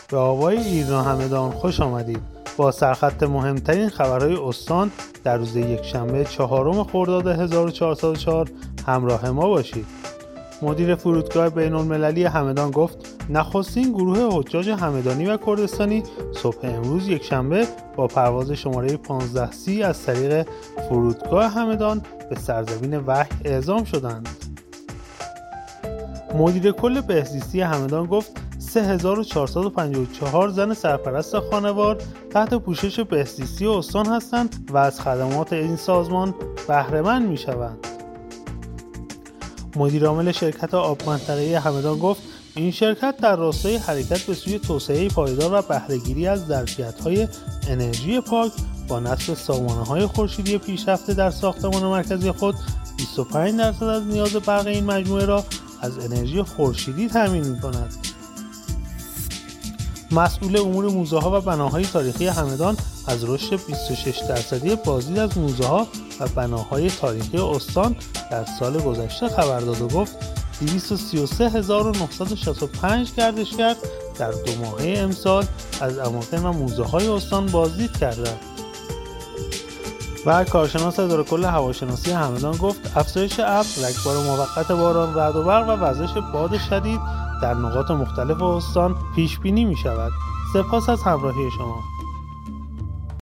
به آوای ایرنا همدان خوش آمدید. با سرخط مهمترین خبرهای استان در روز یکشنبه 4 خرداد 1404 همراه ما باشید. مدیر فرودگاه بین‌المللی همدان گفت نخستین گروه حجاج همدانی و کردستانی صبح امروز یکشنبه با پرواز شماره 1530 از طریق فرودگاه همدان به سرزمین وحی اعزام شدند. مدیر کل بهزیستی همدان گفت 3454 زن سرپرست خانوار تحت پوشش بهزیستی استان هستند و از خدمات این سازمان بهره مند می‌شوند. مدیر عامل شرکت آب منطقه همدان گفت این شرکت در راستای حرکت به سوی توسعه پایدار و بهره‌گیری از ظرفیت‌های انرژی پاک با نصب سامانه‌های خورشیدی پیشرفته در ساختمان مرکزی خود 25% از نیاز برق این مجموعه را از انرژی خورشیدی تامین می‌کند. مسئول امور موزه‌ها و بناهای تاریخی همدان از رشد 26% بازدید از موزه‌ها و بناهای تاریخی استان در سال گذشته خبر داد و گفت 233965 گردشگر در 2 ماهه امسال از اماکن و موزه‌های استان بازدید کردند. و کارشناس اداره کل هواشناسی همدان گفت افزایش ابر، رگبار موقت باران، رعد و برق و وزش باد شدید در نقاط مختلف استان پیش بینی می شود. سپاس از همراهی شما.